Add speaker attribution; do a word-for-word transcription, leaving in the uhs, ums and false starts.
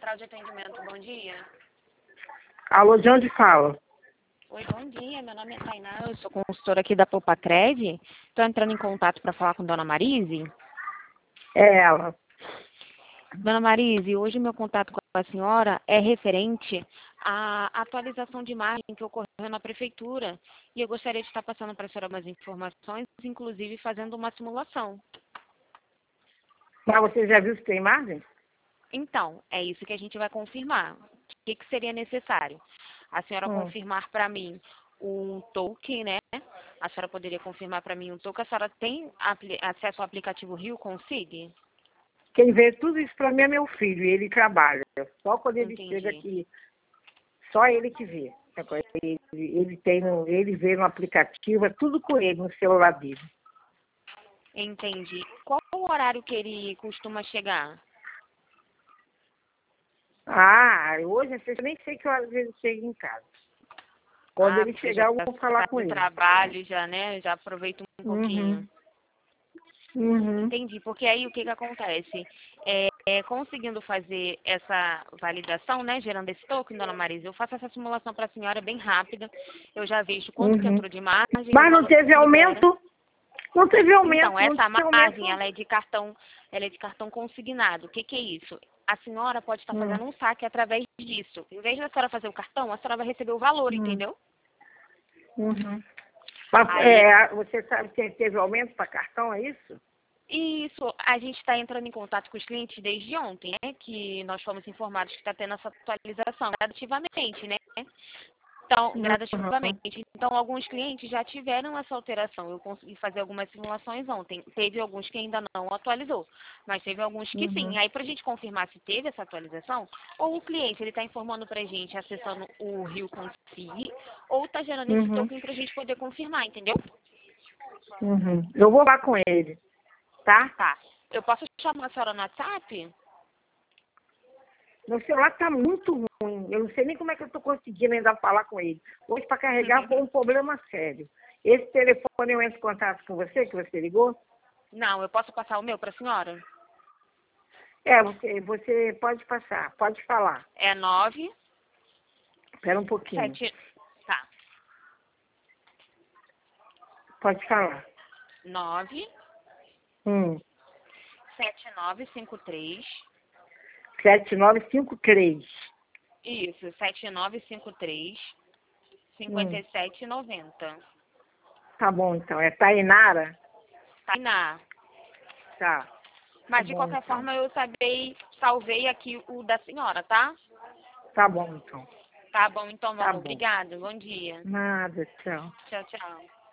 Speaker 1: central de atendimento, bom dia.
Speaker 2: Alô, de onde fala?
Speaker 1: Oi, bom dia, meu nome é Tainá, eu sou consultora aqui da Popacred. Estou entrando em contato para falar com Dona Marise.
Speaker 2: É ela.
Speaker 1: Dona Marise, hoje meu contato com a senhora é referente à atualização de imagem que ocorreu na prefeitura. E eu gostaria de estar passando para a senhora umas informações, inclusive fazendo uma simulação.
Speaker 2: Mas você já viu se tem imagem?
Speaker 1: Então, é isso que a gente vai confirmar. O que, que seria necessário? A senhora
Speaker 2: Hum.
Speaker 1: confirmar para mim um token, né? A senhora poderia confirmar para mim um token. A senhora tem acesso ao aplicativo Rio Consig?
Speaker 2: Quem vê tudo isso para mim é meu filho, e ele trabalha. Só quando ele
Speaker 1: Entendi.
Speaker 2: chega aqui, só ele que vê. Ele, ele, tem no, ele vê no aplicativo, é tudo com ele, no celular dele.
Speaker 1: Entendi. Qual o horário que ele costuma chegar?
Speaker 2: Ah, hoje eu nem sei que horas ele chega em casa. Quando
Speaker 1: Ah,
Speaker 2: ele
Speaker 1: porque
Speaker 2: chegar,
Speaker 1: já
Speaker 2: eu vou falar
Speaker 1: está
Speaker 2: com
Speaker 1: no
Speaker 2: ele.
Speaker 1: trabalho, já, né? Já aproveita um pouquinho.
Speaker 2: Uhum. Uhum.
Speaker 1: Entendi, porque aí o que que acontece? É, é, conseguindo fazer essa validação, né, gerando esse token, Dona Marisa, eu faço essa simulação para a senhora bem rápida, eu já vejo quanto que
Speaker 2: Uhum.
Speaker 1: entrou de margem, o
Speaker 2: Mas não
Speaker 1: valor que
Speaker 2: teve
Speaker 1: se libera.
Speaker 2: aumento? Não teve
Speaker 1: Então,
Speaker 2: aumento, não
Speaker 1: essa
Speaker 2: teve aumento.
Speaker 1: margem, ela é de cartão, ela é de cartão consignado. O que que é isso? A senhora pode estar
Speaker 2: Hum.
Speaker 1: fazendo um saque através disso. Em vez da senhora fazer o cartão, a senhora vai receber o valor,
Speaker 2: Hum.
Speaker 1: entendeu?
Speaker 2: Uhum. Mas
Speaker 1: Aí,
Speaker 2: é, você sabe que teve aumento para cartão, é isso?
Speaker 1: isso, a gente está entrando em contato com os clientes desde ontem, né? Que nós fomos informados que está tendo essa atualização gradativamente, né? Então,
Speaker 2: Uhum.
Speaker 1: gradativamente. Então, alguns clientes já tiveram essa alteração. Eu consegui fazer algumas simulações ontem. Teve alguns que ainda não atualizou, mas teve alguns que sim.
Speaker 2: Uhum.
Speaker 1: Aí, para a gente confirmar se teve essa atualização, ou o cliente ele está informando para a gente acessando o Rio Consig, ou está gerando esse
Speaker 2: Uhum.
Speaker 1: token para a gente poder confirmar, entendeu?
Speaker 2: Uhum. Eu vou lá com ele, tá?
Speaker 1: Tá. Eu posso chamar a senhora no WhatsApp?
Speaker 2: Meu celular tá muito ruim. Eu não sei nem como é que eu tô conseguindo ainda falar com ele. Hoje para carregar foi um problema sério. Esse telefone eu entro em contato com você, que você ligou?
Speaker 1: Não, eu posso passar o meu para a senhora?
Speaker 2: É, você, você pode passar, pode falar.
Speaker 1: É nove
Speaker 2: Espera um pouquinho.
Speaker 1: sete. Tá.
Speaker 2: Pode falar.
Speaker 1: Nove
Speaker 2: Hum.
Speaker 1: sete nove cinco três.
Speaker 2: sete nove cinco três.
Speaker 1: Isso, sete nove cinco três,
Speaker 2: Hum.
Speaker 1: cinquenta e sete noventa.
Speaker 2: Tá bom, então. É Tainara?
Speaker 1: Tainá.
Speaker 2: Tá. Tá
Speaker 1: Mas de
Speaker 2: bom,
Speaker 1: qualquer
Speaker 2: então.
Speaker 1: forma eu sabei, salvei aqui o da senhora, tá?
Speaker 2: Tá bom, então.
Speaker 1: Tá bom, então, meu
Speaker 2: Tá
Speaker 1: amor.
Speaker 2: bom.
Speaker 1: Obrigada. Bom dia.
Speaker 2: Nada, tchau.
Speaker 1: Tchau, tchau.